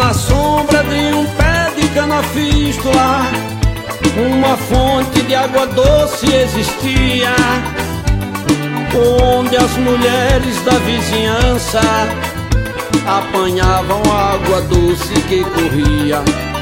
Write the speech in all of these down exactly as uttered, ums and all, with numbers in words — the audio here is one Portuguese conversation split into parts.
na sombra de um pé de canafístula, uma fonte de água doce existia, onde as mulheres da vizinhança apanhavam água doce que corria.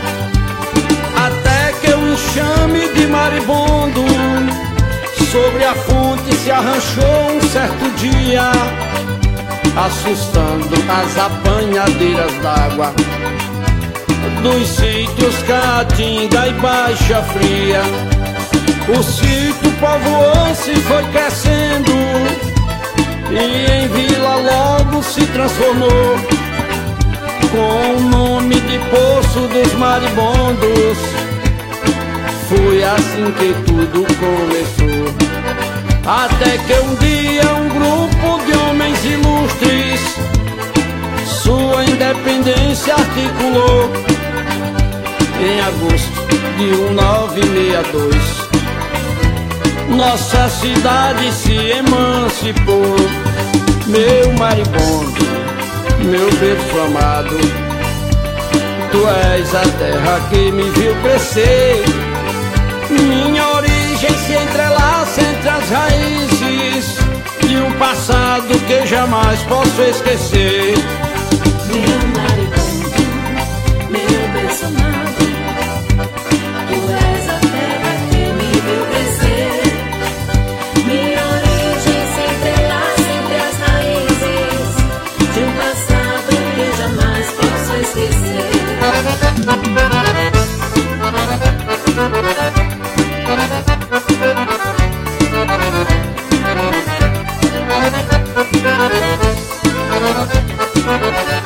Até que um enxame de maribondo sobre a fonte se arranchou um certo dia, assustando as apanhadeiras d'água dos sítios Caatinga e Baixa Fria. O sítio povoou-se e foi crescendo, e em vila logo se transformou, com o nome de Poço dos Maribondos. Foi assim que tudo começou. Até que um dia um grupo de homens ilustres sua independência articulou, em agosto de mil novecentos e sessenta e dois. Nossa cidade se emancipou. Meu maribondo, meu berço amado, tu és a terra que me viu crescer. Minha origem se entrelaça entre as raízes de um passado que jamais posso esquecer. Meu maribondo, meu berço amado, tu és a terra que me viu crescer. Minha origem se entrelaça entre as raízes de um passado que jamais posso esquecer. Thank you.